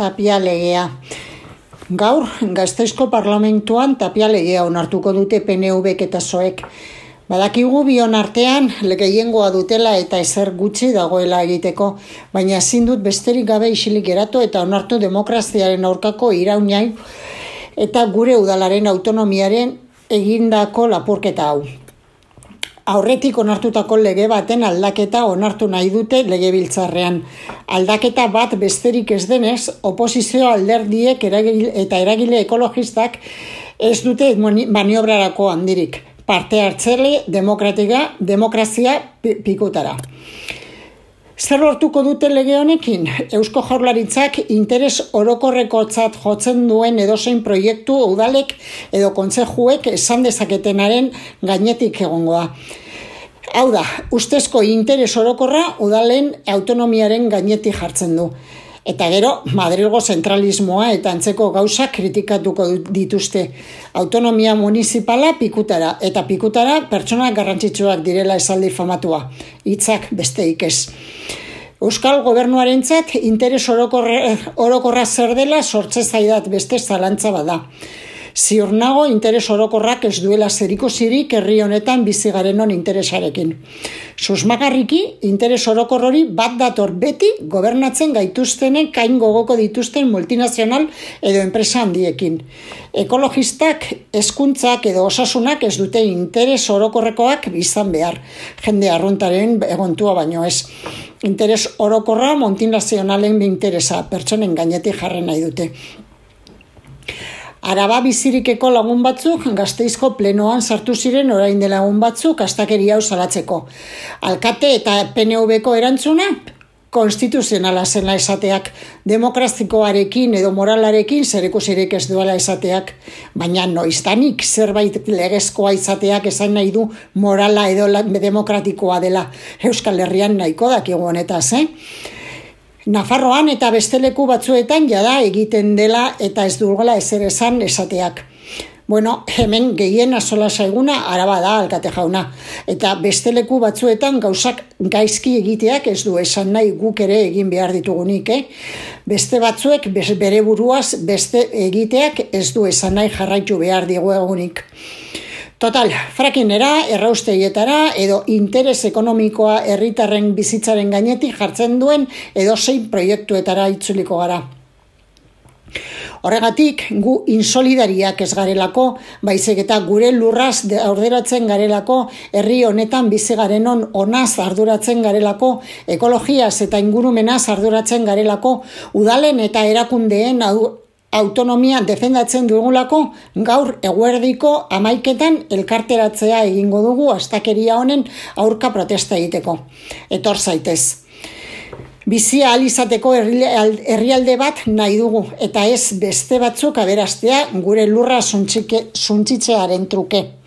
Tapia legea. Gaur, Gasteizko Parlamentuan Tapia legea onartuko dute PNVk eta PSOEk. Badakigu bion artean gehiengoa dutela eta ezer gutxi dagoela egiteko, baina ezin dut besterik gabe isilik geratu eta onartu demokraziaren aurkako iraunai eta gure udalaren autonomiaren egindako lapurketa hau. Aurretik onartutako lege baten aldaketa onartu nahi dute legebiltzarrean. Aldaketa bat besterik ez denez, oposizio alderdiek eta eragile ekologistak ez dute maniobrarako handirik. Parte hartzele demokrazia pikutara. Zer lortuko dute lege honekin? Eusko Jaurlaritzak interes orokorrekotzat jotzen duen edozein proiektu udalek edo kontzejuek esan dezaketenaren gainetik egongoa. Hau da, ustezko interes orokorra udalen autonomiaren gainetik jartzen du. Eta gero, Madrilgo zentralismoa eta antzeko gauzak kritikatuko dituzte. Autonomia municipala pikutara, eta pikutara pertsona garrantzitsuak direla esaldi famatua. Hitzak besteik ez. Euskal Gobernuarentzat interes orokorra zer dela sortze zaidat beste zalantza bada. Ziur nago interes orokorrak ez duela zerikusirik herri honetan bizi garenon interesarekin. Susmagarriki, interes orokor hori bat dator beti gobernatzen gaituztenen kain gogoko dituzten multinazional edo enpresa handiekin. Ekologistak, hezkuntzak edo osasunak ez dute interes orokorrekoak izan behar. Jende arruntaren egontua baino ez. Interes orokorra multinazionalen interesa, pertsonen gainetik jarri nahi dute. Araba bizirikeko lagun batzuk Gasteizko plenoan sartu ziren orain dela egun batzuk astakeria hau salatzeko. Alkate eta PNVko erantzuna konstituzionala zela esateak, demokrazikoarekin edo moralarekin zerikusirik ez duela esateak, baina noiztanik zerbait legezkoa izateak esan nahi du morala edo demokratikoa dela. Euskal Herrian nahiko dakigu honetaz, Nafarroan eta beste leku batzuetan jada egiten dela eta ez dugula ezer esan esateak. Bueno, hemen gehien azola zaiguna Araba da alkate jauna. Eta beste leku batzuetan gauzak gaizki egiteak ez du esan nahi guk ere egin behar ditugunik. Beste batzuek bere buruaz beste egiteak ez du esan nahi jarraitu behar digu egunik. Total, frakinera, erraustegietara edo interes ekonomikoa herritarren bizitzaren gainetik jartzen duen edozein proiektuetara itzuliko gara. Horregatik, gu insolidariak ez garelako, baizik eta gure lurraz orderatzen garelako, herri honetan bizi garenon onaz arduratzen garelako, ekologiaz eta ingurumenaz arduratzen garelako, udalen eta erakundeen autonomia defendatzen dugulako, gaur eguerdiko 11 elkarteratzea egingo dugu astakeria honen aurka protesta egiteko. Etor zaitez. Bizia ahal izateko herrialde bat nahi dugu, eta ez beste batzuk aberastea gure lurra suntzitzearen truke.